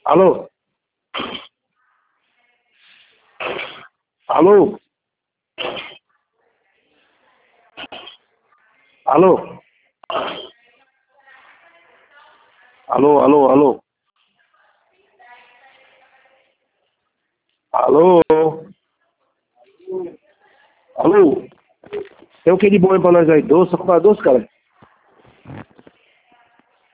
Alô? Alô? Alô? Alô, alô, alô? Alô? Alô? Tem o que de bom aí pra nós aí? Doce, comprar doce, cara?